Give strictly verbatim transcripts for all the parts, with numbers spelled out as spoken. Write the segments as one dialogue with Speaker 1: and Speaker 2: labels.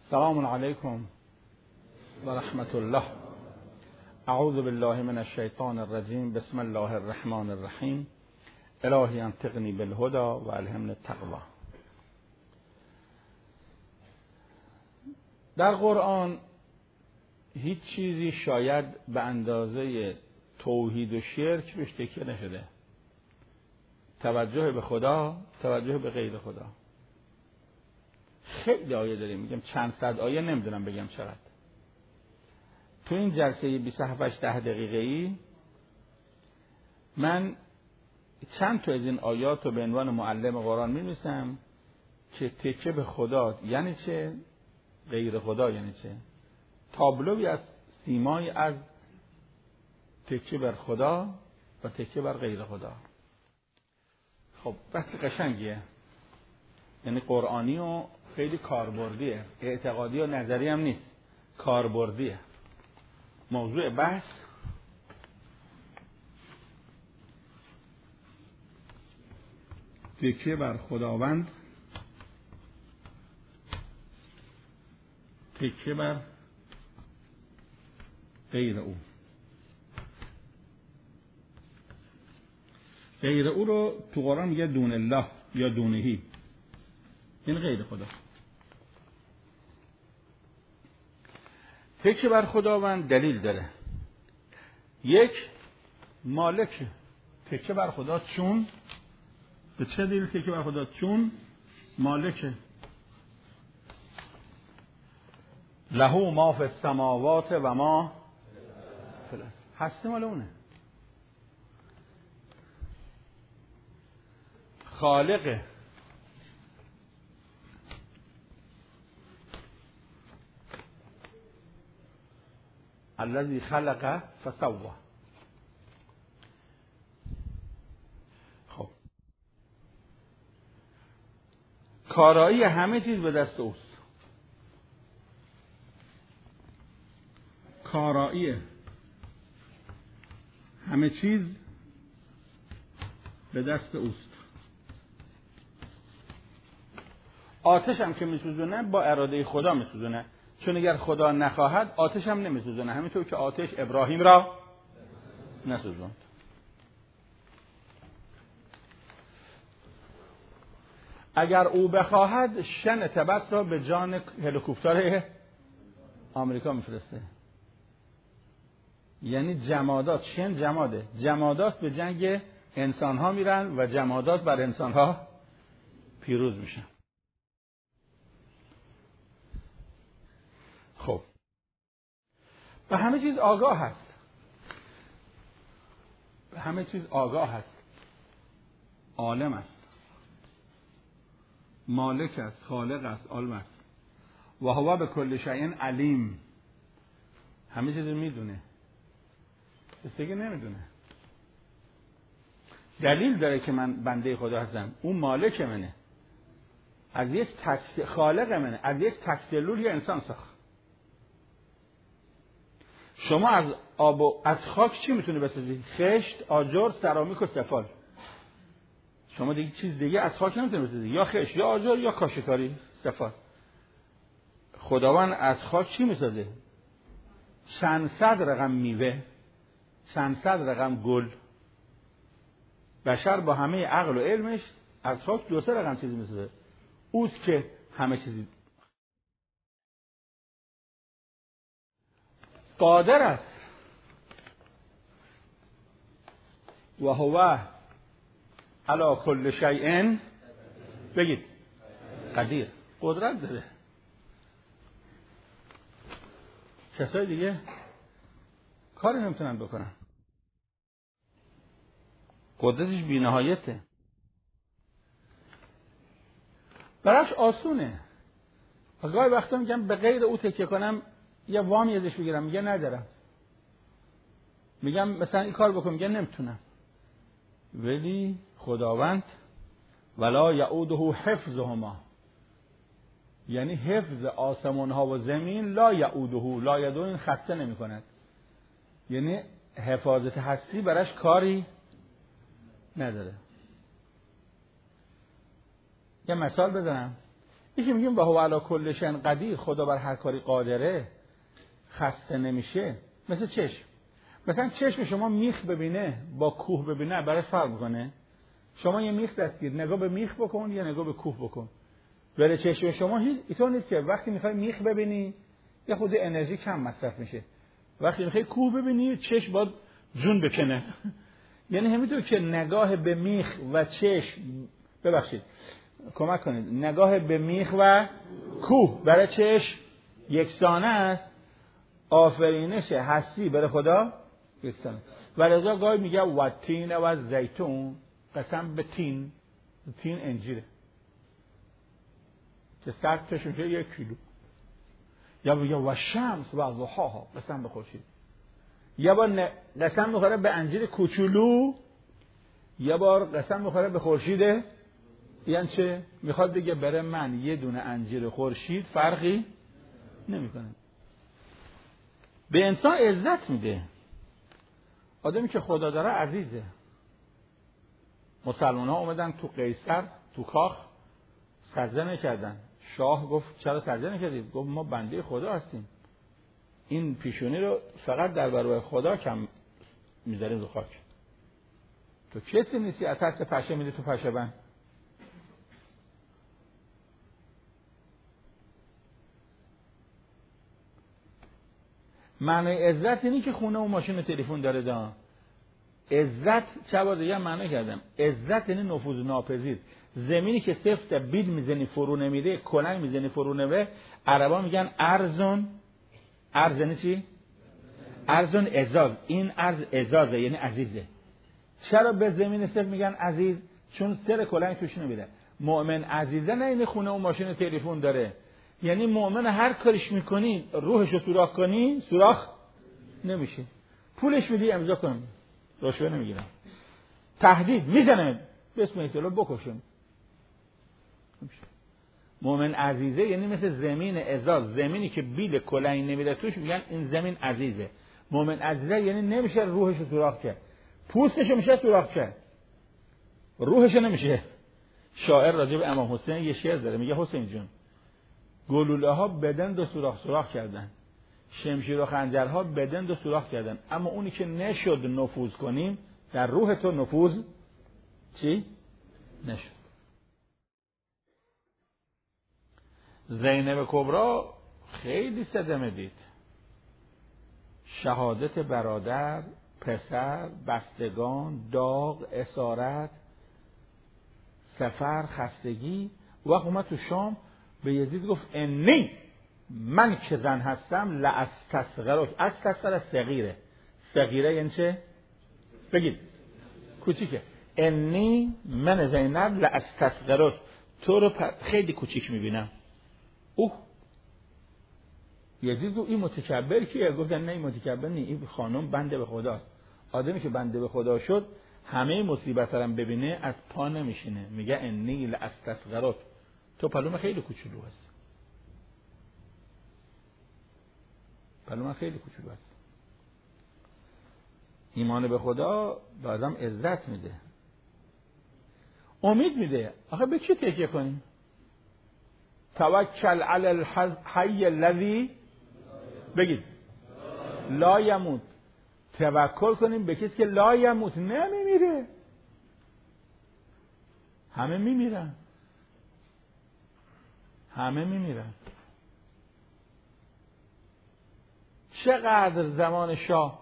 Speaker 1: سلام علیکم و رحمت الله. اعوذ بالله من الشیطان الرجیم. بسم الله الرحمن الرحیم. الهی انطقنی بالهدى و الهمنی التقوی. در قرآن هیچ چیزی شاید به اندازه توحید و شرک بهش تکیه نشده. توجه به خدا، توجه به غیر خدا. خیلی آیه داریم، میگم چند صد آیه، نمیدونم بگم چقدر. تو این جلسه بیست و هفت ده دقیقه‌ای من چند تا از این آیات رو به عنوان معلم قرآن می‌نویسم که تکیه به خدا یعنی چه، غیر خدا یعنی چه، تابلوی از سیمای از تکیه بر خدا و تکیه بر غیر خدا. خب بحث قشنگیه، یعنی قرآنی و خیلی کاربردیه، اعتقادی و نظری هم نیست، کاربردیه. موضوع بحث تکیه بر خداوند، تکیه بر غیر او. غیر او رو تو قرآن میگه دون الله یا دونهی، این غیر خدا. تکیه بر خداوند دلیل داره. یک، مالک تکیه بر خدا. چون به چه دلیل تکیه بر خدا؟ چون مالکه. له ما فی السماوات و ما فی الارض. هستی مال اونه. خالق الذی خلق فسوى. خب کارایی همه چیز به دست اوست. کارایی همه چیز به دست اوست. آتش هم که میسوزونه با اراده خدا میسوزونه، چون اگر خدا نخواهد آتش هم نمیسوزونه، همینطور که آتش ابراهیم را نسوزوند. اگر او بخواهد شن تبس را به جان هلیکوپتر آمریکا میفرسته. یعنی جمادات، شن جماده، جمادات به جنگ انسان ها میرن و جمادات بر انسان ها پیروز میشن. خب به همه چیز آگاه هست، به همه چیز آگاه هست، عالم است، مالک است، خالق است، عالم است. و هو به کل شیء علیم. همه چیز میدونه، بس دیگه نمیدونه. دلیل داره که من بنده خدا هستم. اون مالک منه، از یک تک خالق منه، از یک تک سلول یه انسان ساخت. شما از آب و از خاک چی میتونه بسازی؟ خشت، آجر، سرامیک و سفال. شما دیگه چیز دیگه از خاک نمیتونه بسازی، یا خشت یا آجر یا کاشیکاری سفال. خداوند از خاک چی میسازه؟ چند صد رقم میوه، چند صد رقم گل. بشر با همه عقل و علمش از خاک دو سه رقم چیزی میسازه. اوست که همه چیزی قادر است. و هو علی کل شیء بگید قدیر. قدرت داره. کسای دیگه کاری نمیتونن بکنن. قدرتش بی‌نهایته. براش آسونه. گاهی وقتا میگم به غیر او تکیه کنم، یه وامی ازش بگیرم، میگه ندارم. میگم مثلا این کار بکن، میگه نمیتونم. ولی خداوند ولا یعوده حفظهما، یعنی حفظ آسمان ها و زمین، لا یعوده، لا یدو، این خسته نمی کند. یعنی حفاظت هستی براش کاری نداره. یه مثال بزنم. یکی میگیم و هو علی کل شیء قدیر، خدا بر هر کاری قادره، خسته نمیشه. مثل چشم، مثلا چشم شما میخ ببینه با کوه ببینه برای فرق میکنه. شما یه میخ دستگیر، نگاه به میخ بکن یا نگاه به کوه بکن، بره چشم شما هیچ اینطور نیست که وقتی میخوای میخ ببینی یه خود انرژی کم مصرف میشه، وقتی میخوای کوه ببینی چشم باید جون بکنه. یعنی همینطور که نگاه به میخ و چشم، ببخشید کمک کنید، نگاه به میخ و کوه برای چشم یکسانه است، آفرینش هستی برای خدا یکسانه. و رضا گاهی میگه و تین و زیتون، قسم به تین، تین انجیره که صد تاش میشه یک کیلو. یا میگه و شمس و ضحاها، قسم به خورشید. یه بار قسم میخوره به انجیر کوچولو، یه بار قسم میخوره به خورشید. یعنی چه؟ میخواد بگه برای من یه دونه انجیر خورشید فرقی نمیکنه. به انسان عزت میده. آدمی که خدا داره عزیزه. مسلمان ها اومدن تو قیصر تو کاخ سجده نکردن. شاه گفت چرا سجده نکردید؟ گفت ما بنده خدا هستیم، این پیشونی رو فقط در برابر خدا کم میذاریم رو خاک. تو کسی نیستی از ترس پشه میدی تو پشه بند. معنی عزت اینی که خونه و ماشین و تلفن داره دا. عزت چه بار دیگه معنی کردم، عزت یعنی نفوذ ناپذیر. زمینی که سفت بید میزنی فرو نمیره، کلنگ میزنی فرو نمیره. عربا میگن ارزون، ارز یعنی چی؟ ارزون ازاز. این ارز ازازه یعنی عزیزه. چرا به زمین سفت میگن عزیز؟ چون سر کلنگ توش نمیره. مؤمن عزیزه نه این خونه و ماشین و تلفن داره، یعنی مؤمن هر کاریش میکنی روحش رو سوراخ کنی سوراخ نمیشه. پولش میدی امضا کن، رشوه نمیگیرم. تهدید میزنه بسم الله بکشم. مؤمن عزیزه یعنی مثل زمین ازاز، زمینی که بیل کلنگ نمیره توش میگن این زمین عزیزه. مؤمن عزیزه یعنی نمیشه روحش رو سوراخ کرد، پوستش میشه سوراخ کرد، روحش نمیشه. شاعر راجع به امام حسین یه شعر داره، میگه حسین جون گلوله ها بدن دو سوراخ سوراخ کردن، شمشیر و خنجرها بدن دو سوراخ کردن، اما اونی که نشد نفوذ کنیم در روح تو نفوذ چی؟ نشد. زینب کبری خیلی صدمه دید. شهادت برادر، پسر، بستگان، داغ، اسارت، سفر، خستگی. وقت اومد تو شام به یزید گفت انی من که زن هستم لاستصغرک. استصغر صغیره، صغیره یعنی چه؟ بگید کوچیکه. انی من زینب لاستصغرک، تو رو خیلی کوچیک میبینم. اوه یزید گفت این متکبر کیه؟ گفتن نه این متکبر نی، این خانم بنده به خداست. آدمی که بنده به خدا شد همه مصیبت رو ببینه از پا نمیشینه. میگه انی لاستصغرک، تو پلوم خیلی کوچولو هست، پلوم خیلی کوچولو هست. ایمان به خدا به آدم عزت میده، امید میده. آخه به چی تکیه کنیم؟ توکل علی الحی الذی، بگید لا یموت. توکل کنیم به کسی که لا یموت، نمیمیره. همه میمیرن، همه میمیرن. چقدر زمان شاه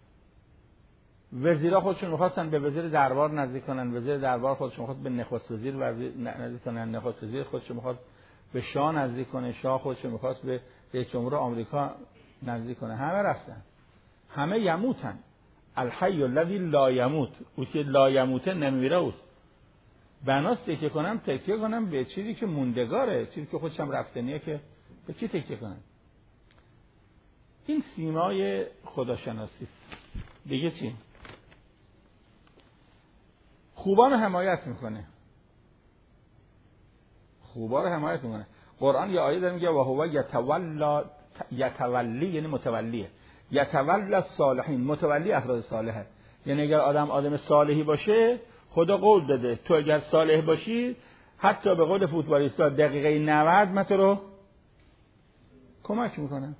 Speaker 1: وزیرا خودشون میخواستن به وزیر دربار نزدیک کنن، وزیر دربار خودشون میخواست به نخست وزیر نزدیک کنن، نخست وزیر خودشون میخواست به شاه نزدیک کنه، شاه خودشون میخواست به رئیس جمهور آمریکا نزدیک کنه. همه رفتن، همه یموتن. الحی الذی لا یموت، او که لا یموته نمیمیره. اوست بناست تکیه کنم تکیه کنم به چیزی که موندگاره، چیزی که خودشم رفتنیه. که به چی تکیه کنم؟ این سیمای خداشناسی است. دیگه چی؟ خوبان حمایت میکنه، خوبا رو حمایت میکنه. قرآن یه آیه داره میگه و هو یتولا، یتولی یعنی متولیه، یتولی الصالحین، متولی افراد صالحه. یعنی اگر آدم آدم صالحی باشه خدا قول داده تو اگر صالح باشی حتی به قول فوتبالیستا دقیقه نود من تو رو کمک میکنم.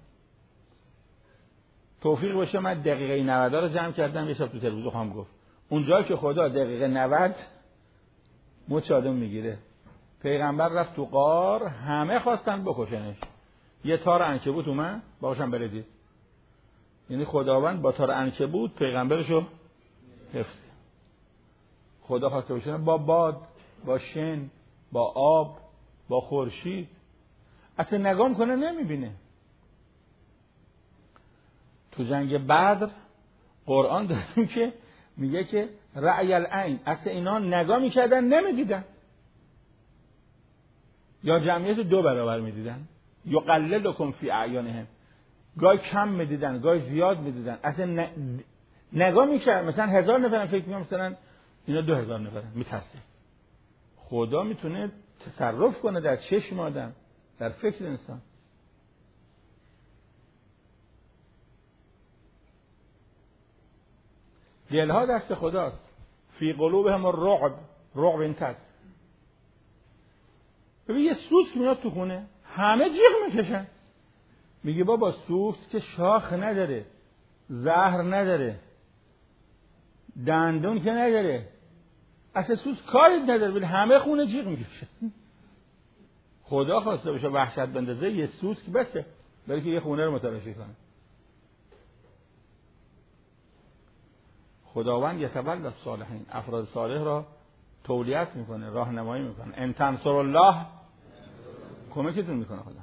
Speaker 1: توفیق باشه من دقیقه نود رو جمع کردم، یه شب تو تلویزیون خواهم گفت اونجا که خدا دقیقه نود مچ آدم میگیره. پیغمبر رفت تو غار، همه خواستن بکشنش، یه تار عنکبوت اومد باهاشم بردید. یعنی خداوند با تار عنکبوت پیغمبرشو حفظ. خدا خواسته باشه با باد، با شن، با آب، با خورشید، اصلا نگاه میکنه نمیبینه. تو جنگ بدر قرآن داریم که میگه که رأی العین، اصلا اینا نگاه میکردن نمیدیدن، یا جمعیت دو برابر میدیدن، یا قللکم فی اعیانهم، گاهی کم میدیدن گاهی زیاد میدیدن، اصلا نگاه میکرد مثلا هزار نفرن فکر میکنم مثلا اینا دو هزار نفرن، میترسه. خدا میتونه تصرف کنه در چشم آدم، در فکر انسان. دلها دست خداست. فی قلوبهم الرعب، رعب این تست. ببین یه سوسک میاد تو خونه همه جیغ میکشن، میگه بابا سوسک که شاخ نداره، زهر نداره، دندون که نداره، اصلا سوسک کاری نداره، ولی همه خونه جیغ میکشن. خدا خواسته باشه وحشت بندازه یه سوسک بسه برای که یه خونه رو متلاشی کنه. خداوند یتولی الصالحین، افراد صالح را تولیت میکنه، راهنمایی میکنه. ان تنصروا الله کمکتون میکنه. خدا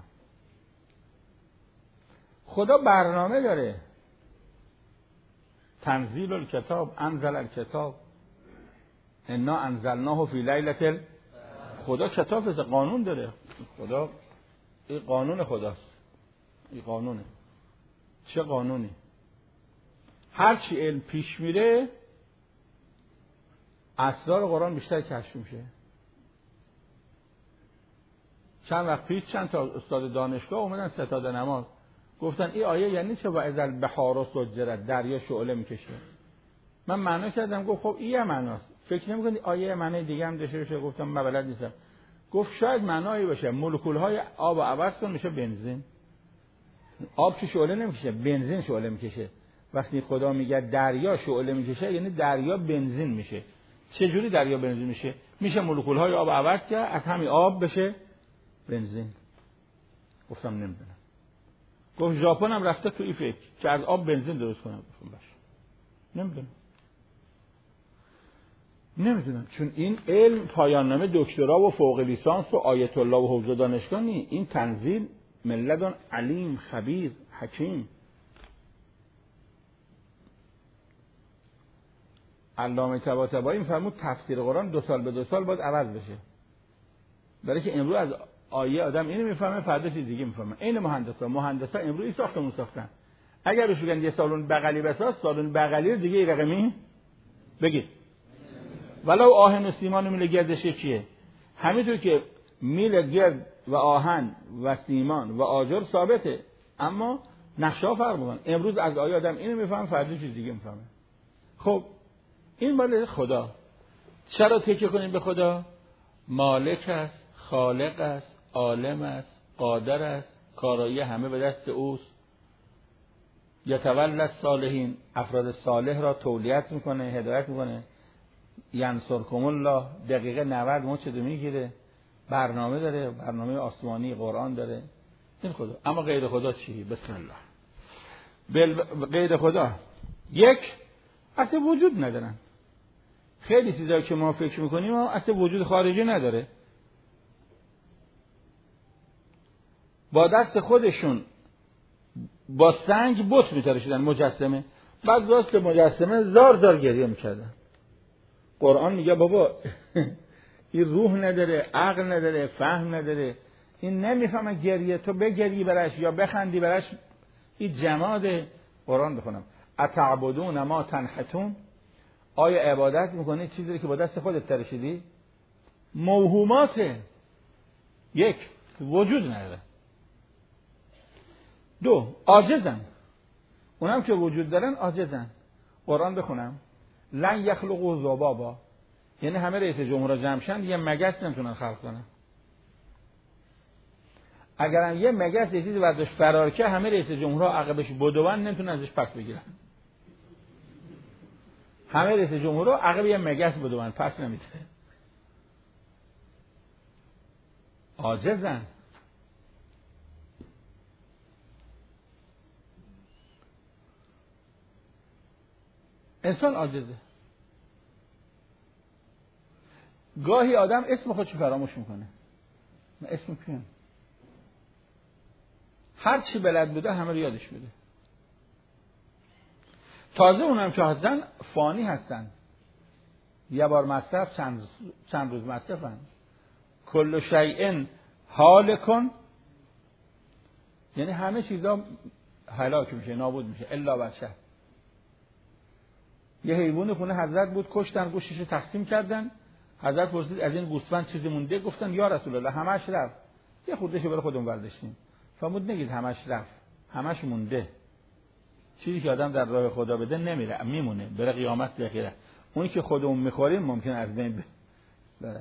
Speaker 1: خدا برنامه داره. تنزیل الکتاب، انزل الکتاب، انا انزلناه فی لیلة. خدا کتاب قانون داره. خدا این قانون خداست، این قانونه. چه قانونی؟ هرچی علم پیش میره اسرار قرآن بیشتر کشف میشه. چند وقت پیش چند تا استاد دانشگاه اومدن ستاد نماز گفتن این آیه یعنی چه؟ و اذا البحار سجرت، دریا شعله میکشه. من معنا کردم، گفت خب این معناست، فکر نمی‌کنی آیه معنی دیگه هم داشته باشه؟ گفتم من بلد نیستم. گفت شاید معنایی باشه مولکول های آب عوض کن میشه بنزین. آب که شعله نمیکشه، بنزین شعله میکشه. وقتی خدا میگه دریا شعله میکشه یعنی دریا بنزین میشه. چه جوری دریا بنزین میشه؟ میشه مولکول های آب عوض کرد از همین آب بشه بنزین. گفتم نمیدونم. گفت ژاپن هم رفته تو این فکر که از آب بنزین درست کنه. گفتم باشه نمیدونم. نمیدونم چون این علم پایان نامه دکترا و فوق لیسانس و آیت الله و حوزه دانشگاه نی. این تنزیل ملدان علیم خبیر حکیم. علامه طباطبایی میفرمود تفسیر قرآن دو سال به دو سال باید عوض بشه، برای که امروز از آیه آدم اینو میفهمه فردا چیز دیگه میفهمه. این مهندسا مهندسا امروز این ساختمون ساختن، اگر بهش بگن یه سالن بغلی بساز، سالن بغلی رو دیگه رقمی بگید ولو آهن و سیمان و میل گردش چیه؟ همینطور که میل گرد و آهن و سیمان و آجر ثابته، اما نقشه ها فرق میکنه. امروز از آیه آدم اینو میفهمه فردا چیز دیگه میفهمه. خب این مال خدا. چرا تکیه کنیم به خدا؟ مالک است، خالق است، عالم است، قادر است، کارایی همه به دست اوست. یتولی الصالحین، افراد صالح را تولیت میکنه، هدایت میکنه. ینصرکم الله، دقیقه نود مچ میگیره. برنامه داره، برنامه آسمانی قرآن داره. این خدا. اما غیر خدا چی؟ بسم الله. بل... غیر خدا یک اصلا وجود ندارن. خیلی چیزایی که ما فکر میکنیم اصلا وجود خارجی نداره. با دست خودشون با سنگ بت میتراشیدن مجسمه، بعد راست مجسمه زار زار گریه میکردن. قرآن میگه بابا این روح نداره، عقل نداره، فهم نداره، این نمیفهمه گریه، تو بگری برش یا بخندی برش، این جماده. قرآن بخونم اتعبدون ما تنحتون، آیا عبادت میکنی چیزی که با دست خودت تراشیدی؟ موهوماته. یک وجود نداره. دو عاجزن، اونم که وجود دارن عاجزن. قرآن بخونم لن یخلقوا ذبابا، یعنی همه رئیس جمهورها جمع شن یه مگس نمیتونن خلق کنن. اگرم یه مگس یه چیزی برداشت فرار که همه رئیس جمهورها عقبش بدون نمیتونن ازش پس بگیرن. همه رئیس جمهورها عقب یه مگس بدون پس نمیده. عاجزن. انسان عاجزه. گاهی آدم اسم خودشو فراموش میکنه. من اسم کیم؟ هر چی بلد بوده همه رو یادش بده. تازه اونم که هستن فانی هستن. یه بار مصرف چند چند روز مصرفن. کل شیء هالکن، یعنی همه چیزا هلاک میشه، نابود میشه الا بشر. یه حیوان خونه حضرت بود، کشتن، گوشتش تقسیم کردن. حضرت پرسید از این گوسفند چیزی مونده؟ گفتن یا رسول الله همش رفت. یه خوردهشو برای خودمون برداشتیم. فرمود نگید همش رفت، همش مونده. چیزی که آدم در راه خدا بده نمیره، میمونه، برای قیامت بخیره. اونی که خودمون میخوریم ممکنه از بین بره.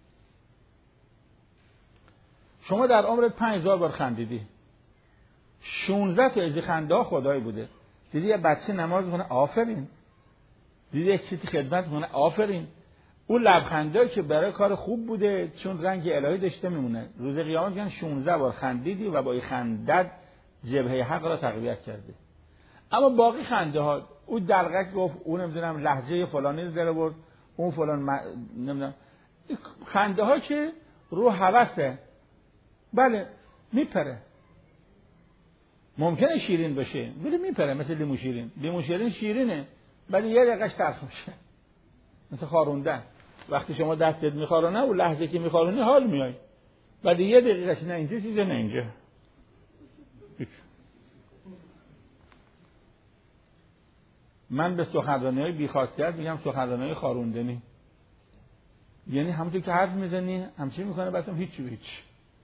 Speaker 1: شما در عمرت پنج هزار بار خندیدی، شانزده تا از خنده ها خدایی بوده. دیدی یه بچه نماز میخونه آفرین، دیدی یک چیزی خدمت میکنه آفرین. اون لبخنده که برای کار خوب بوده چون رنگ الهی داشته میمونه. روز قیامت میگن شانزده بار خندیدی و با این خندت جبهه حق را تقویت کردی. اما باقی خنده ها، اون دلغک گفت، اون نمیدونم لهجه فلانی رو در آورد، اون فلان م... نمیدونم، خنده ها که رو هوسه. بله میپره، ممکنه شیرین باشه ولی میپره، مثل لیمو شیرین. لیمو شیرین شیرینه ولی یه دقیقه‌اش تلخ میشه، مثل خاروندن. وقتی شما دستت میخارونه و لحظه که میخارونی حال میای، ولی یه دقیقه‌اش نه اینجا چیزه نه اینجا. من به سخنرانی‌های بی‌خاصیت میگم سخنرانی‌های خاروندنی. یعنی همونطور که حرف میزنی همچین میکنه بعدم هیچ هیچ.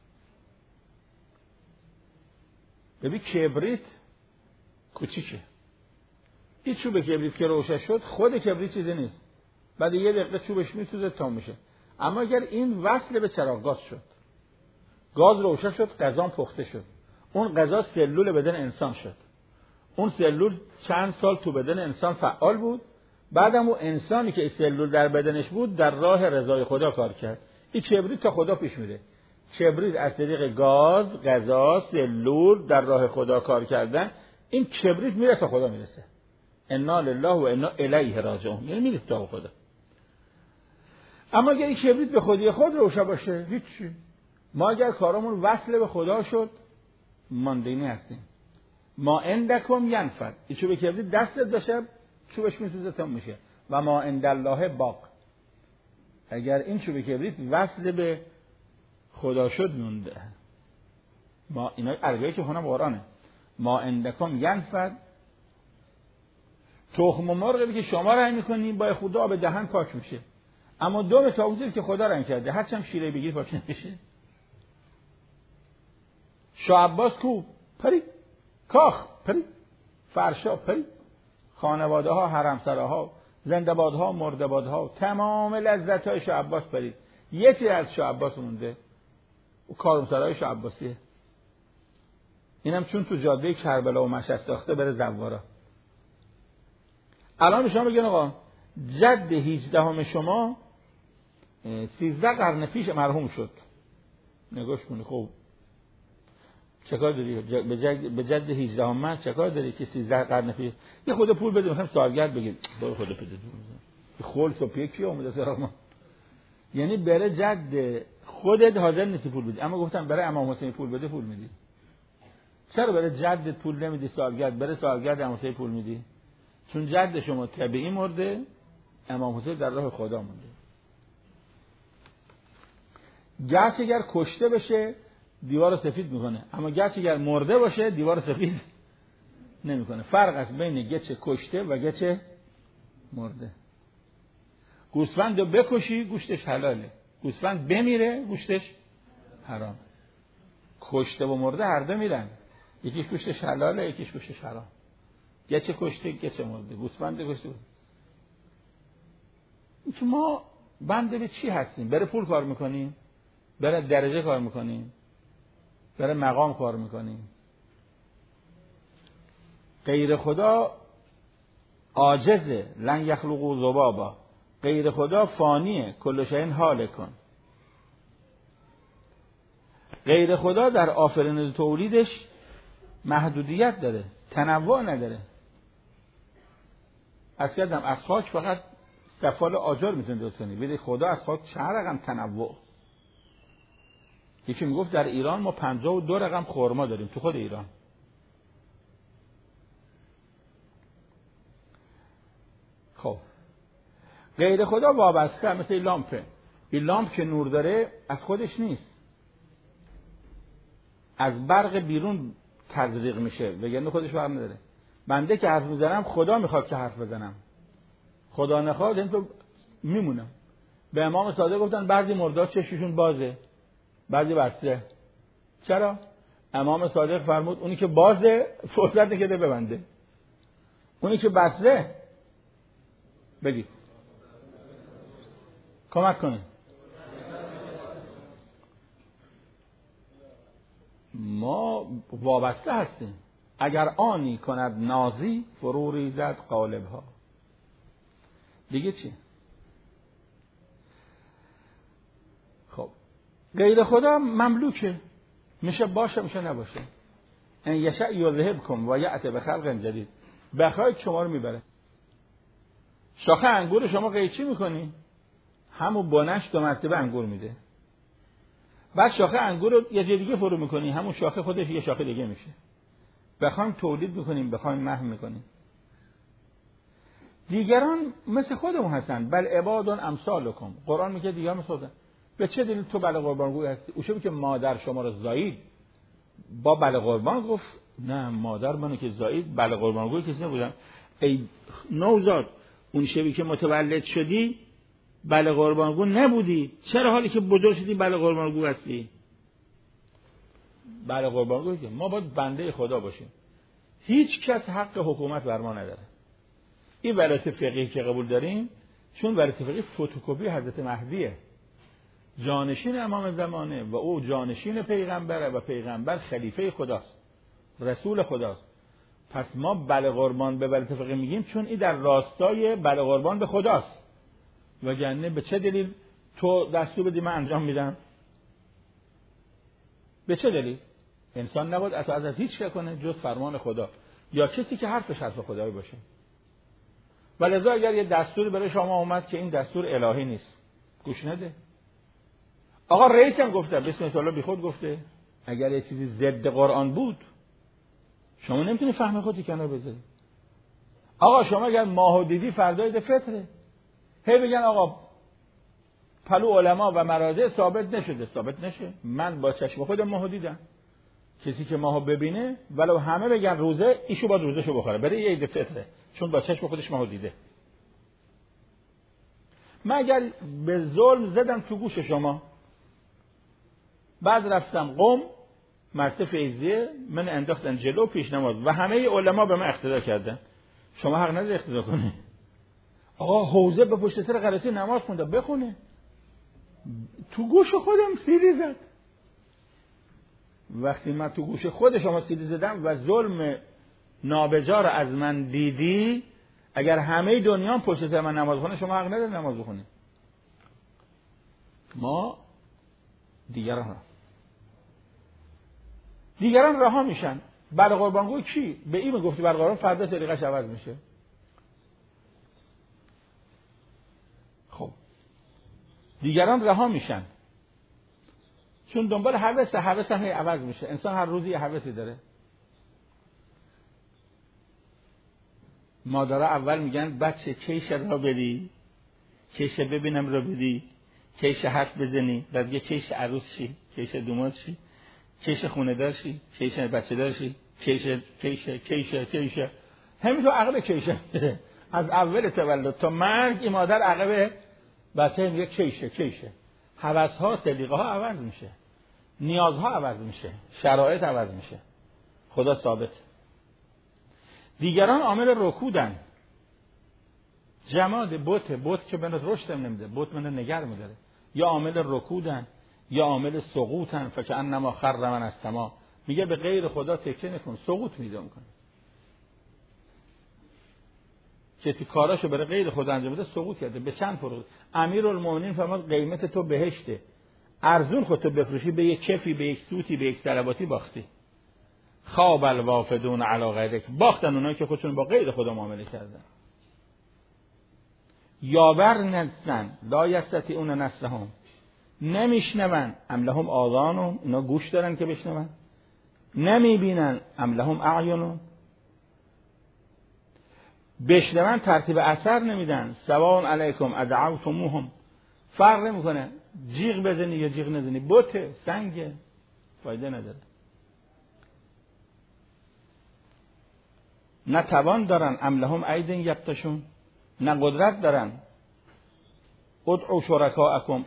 Speaker 1: ببین کبریت کوچیکه، این چوب کبریت که روشن شد خود کبریت چیزی نیست، بعد یه دقیقه چوبش میسوزه تا میشه. اما اگر این وصل به چراغ گاز شد، گاز روشن شد، غذا پخته شد، اون غذا سلول بدن انسان شد، اون سلول چند سال تو بدن انسان فعال بود، بعدم اون انسانی که سلول در بدنش بود در راه رضای خدا کار کرد. این کبریت تا خدا پیش میره. کبریت از طریق گاز، غذا، سلول در راه خدا کار کردن، این کبریت میره تا خدا میرسه. انا لله و انا الیه راجعون، یعنی میره تا خدا. اما اگر این کبریت به خودی خود روشن باشه هیچی. ما اگر کارمون وصل به خدا شد ماندنی هستیم. ما عندکم ینفد، این چوب کبریت دستت باشه چوبش میسوزه تا میشه. و ما عند الله باق، اگر این چوب کبریت وصل به خدا شد مونده. ما اینا ارگایی که خونم قرآنه. ما عندکم ینفد، تخم مرغی که شما رنگ میکنی با خدا به دهن پاک میشه، اما دم طاووسی که خدا رنگ کرده هرچند شیره بگیر پاک نمیشه. شاه عباس کو پری کاخ پری فرشا پری، خانواده ها، حرمسراها، زنده‌بادها، مرده‌بادها، تمام لذت های شاه عباس پرید. یکی از شاه عباس مونده، او کارمسرای شاه عباسیه. اینم چون تو جاده کربلا و مشهد ساخته بره زوارا. الان شما بگین آقا جد هجدهم شما سیزده قرن پیش مرحوم شد، نگاش کنی خب چه کار داری به جد به جد هجدهم من چه کار داری که سیزده قرن پیش یه خود پول بده مثلا سالگرد بگیر برو خود بده خلص و پیکی اومده سراغ ما. یعنی برای جد خودت حاضر نیستی پول بدی، اما گفتم برای امام حسین پول بده پول میدی. چرا برای جدت پول نمیدی سالگرد؟ برای سالگرد امام حسین پول میدی؟ چون جد شما طبیعی مرده، امام حسین در راه خدا مونده. گرچه اگر کشته بشه دیوار سفید میکنه، اما گرچه اگر مرده باشه دیوار سفید نمیکنه. فرق است بین گچ کشته و گچ مرده. گوسفند رو بکشی گوشتش حلاله، گوسفند بمیره گوشتش حرام. کشته و مرده هر دو میرن، یکیش گوشتش حلاله یکیش گوشتش حرام. گچ کشته گچ مرده، گوسفند کشته. ما بنده به چی هستیم؟ برای پول کار میکنیم؟ برای درجه کار میکنیم؟ برای مقام کار میکنیم؟ غیر خدا عاجزه، لن یخلقوا ذبابا. غیر خدا فانیه، کل شیء هالک. غیر خدا در آفرینش و تولیدش محدودیت داره، تنوع نداره. از کردم از خاک فقط سفال آجر میتونه درست کنی، ولی خدا از خاک چه رقم تنوع. یکی میگفت در ایران ما پنجاه و دو رقم خرما داریم تو خود ایران. خب غیر خدا وابسته، مثل این لامپه. این لامپ که نور داره از خودش نیست، از برق بیرون تزریق میشه، وگرنه خودش برق نداره. بنده که حرف میزنم خدا میخواد که حرف بزنم، خدا نخواد این تو میمونم. به امام صادق گفتن بعضی مردار چششون بازه بعضی بسته. چرا؟ امام صادق فرمود اونی که بازه فرصت نکده ببنده، اونی که بسته بگید کمک کنه. ما وابسته هستیم. اگر آنی کند نازی فرو ریزد قالبها. دیگه چی؟ خب غیر خدا مملوکه، میشه باشه میشه نباشه. ان یشاء یذهبکم و یأتی بخلق جدید. بخواید شما رو میبره. شاخه انگور شما قیچی میکنی، همون بنش دو مرتبه انگور میده. بعد شاخه انگور رو یه جای دیگه فرو میکنی، همون شاخه خودش یه شاخه دیگه میشه. بخوایم تولید میکنیم، بخوایم محو میکنیم. دیگران مثل خودمون هستن، بل عباد امثالکم. قرآن میگه دیگران مثل خودمون. به چه دلیل تو بله قربانگوی هستی؟ اوشه که مادر شما رو زایید با بله قربان گفت نه مادر منو که زایید بله قربانگوی کسی نبودم. ای نوزاد اون شبی که متولد شدی بله قربانگو نبودی، چرا حالی که بزرگ شدی بله قربانگو هستی؟ بله قربانگو که ما باید بنده خدا باشیم. هیچ کس حق حکومت بر ما نداره. این ولایت فقیه که قبول داریم چون ولایت فقیه فتوکپی حضرت مهدیه، جانشین امام زمانه و او جانشین پیغمبره و پیغمبر خلیفه خداست، رسول خداست. پس ما بله قربان به ولایت فقیه میگیم چون این در راستای بله قربان به خداست. وگرنه به چه دلیل تو دستور بدی من انجام میدم؟ به چه دلیل؟ انسان نباید اطاعت از هیچ کنه جز فرمان خدا یا کسی که حرفش حرف خدایی باشه. ولذا اگر یه دستوری برای شما اومد که این دستور الهی نیست گوش نده. آقا رئیس هم گفته بسم الله بی خود گفته اگر یه چیزی ضد قرآن بود شما نمیتونی فهم خودی کنار بذاری. آقا شما اگر ماهو دیدی فردا عید فطره، هی بگن آقا پلو علما و مراجع ثابت نشده، ثابت نشه. من با چشم خودم ماهو دیدم. کسی که ماهو ببینه ولو همه بگن روزه ایشو باید روزهشو بخوره برای عید فطره چون با چشم خودش ماهو دیده. من اگر به ظلم زدم تو گوش شما بعد رفتم قم مرتب فیضیه من انداختن جلو پیش نماز و همه علما به من اقتدا کردن، شما حق نداری اقتدا کنی. آقا حوزه به پشت سر غلطی نماز خونده بخونه، تو گوش خودم سیلی زد. وقتی من تو گوش خود شما سیلی زدم و ظلم نابجا رو از من دیدی، اگر همه دنیا پشت سر من نماز خونه شما حق نداری نماز بخونی. ما دیگران را دیگران رها میشن. بله قربانگوی کی؟ به این میگفتی بله قربان فردا طریقش عوض میشه. خب دیگران رها میشن چون دنبال هوس هوس هم عوض میشه. انسان هر روزی یه هوسی داره. مادرها اول میگن بچه کیش را بدی، کیش ببینم را بدی، کیش حرف بزنی، بعد میگه کیش عروس شی، کیش دومات شی، کیش خونه دار شی، کیش بچه دار شی، کیش کیش کیش کیش همینطور عقب کیشه. از اول تولد تا مرگ این مادر عقب بچه میگه کیشه کیشه. هوس‌ها سلیقه‌ها عوض میشه، نیازها عوض میشه، شرایط عوض میشه. خدا ثابت. دیگران عامل رکودن. جماد بت بت که بنا رشد نمیده، بت بنا نگر میداره، یا عامل رکودن یا عامل سقوطن، فکأنما خر من از السما. میگه به غیر خدا تکیه نکن، سقوط میده میکنه. کسی کاراشو برای غیر خدا انجام بده سقوط کرده. به چند فروخت؟ امیرالمومنین فرمود قیمت تو بهشته، ارزون خودتو بفروشی به یک کفی، به یک سوتی، به یک سلباتی باختی. خواب الوافدون علی غیرک، باختن اونایی که خودشون با غیر خدا معامله کردن. یاور نستن لا یستطیعون نصرهم، نمیشنون ام لهم آذان، اینا گوش دارن که بشنون، نمیبینن ام لهم اعین، بشنون ترتیب اثر نمیدن. سواء علیکم ادعوتموهم، فرق نمیکنه جیغ بزنی یا جیغ نزنی، بته سنگ فایده نداره. نه توان دارن ام لهم ایدین یبطشون، نه قدرت دارن. ادعوا شرکاءکم،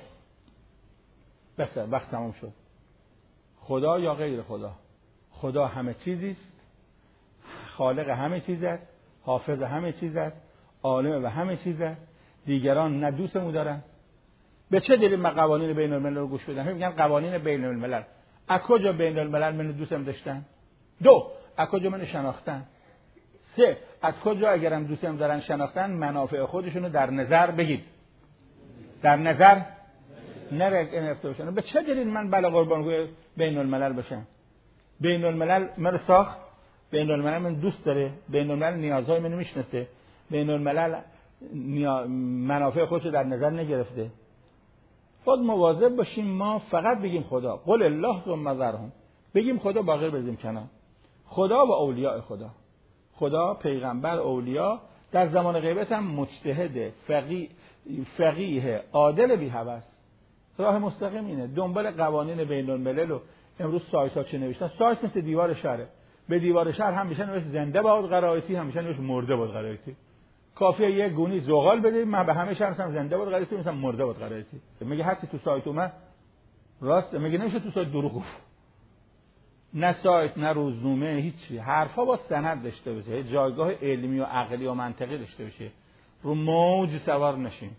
Speaker 1: بس وقت تمام شد. خدا یا غیر خدا؟ خدا همه چیزی است، خالق همه چیز است، حافظ همه چیز است، عالم به همه چیز است. دیگران نه دوستمون دارن. به چه دلیل ما قوانین بین الملل رو گوش بدن؟ میگن قوانین بین الملل. از کجا بین الملل من دوستم داشتن؟ دو، از کجا من شناختن؟ سه، از کجا اگرم دوستم دارن شناختن منافع خودشونو در نظر بگید، در نظر نرگرفته باشن. به چه دلیل من بلا قربانگوی بین الملل باشم؟ بین الملل من ساخت، بین الملل من دوست داره، بین الملل نیازهای منو میشناسه، بین الملل نیا... منافع خودشو در نظر نگرفته. خود مواظب باشیم ما فقط بگیم خدا، قل الله ثم ذرهم، بگیم خدا باقی بذاریم کنار. خدا و اولیاء خدا، خدا، پیغمبر، اولیاء، در زمان غیبت هم مجتهد، فقیه، فقیه عادل بی هوس. راه مستقیم اینه، دنبال قوانین بین الملل. و امروز سایت ها چه نوشتن؟ سایت مثل دیوار شهره، به دیوار شهر هم میشه نوشت زنده باد قرائتی، هم میشه نوشت مرده باد قرائتی. کافیه یک گونی زغال بدید، من به همه شهر هم زنده باد قرائتی میگم مرده باد قرائتی. میگه هرچی تو سایت اومد راست، میگه نمیشه تو سایت دروغ گفت. نه سایت نه روزنامه هیچی، حرفا با سند داشته باشه، جایگاه علمی و عقلی و منطقی داشته باشه، رو موج سوار نشیم.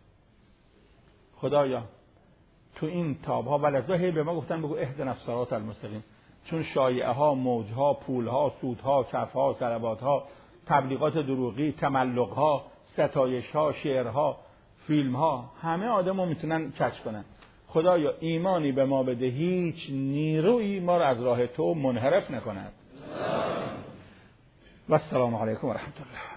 Speaker 1: خدایا تو این تاب‌ها ولذا هی به ما گفتن بگو اهدنا الصراط المستقیم، چون شایعه ها، موج ها، پول ها، سود ها، کف ها، سلبات ها، تبلیغات دروغی، تملق ها، ستایش ها، شعر ها، فیلم ها، همه آدمو میتونن کج کنن. خدایا ایمانی به ما بده، هیچ نیرویی ما رو از راه تو منحرف نکند. و السلام علیکم و رحمت الله.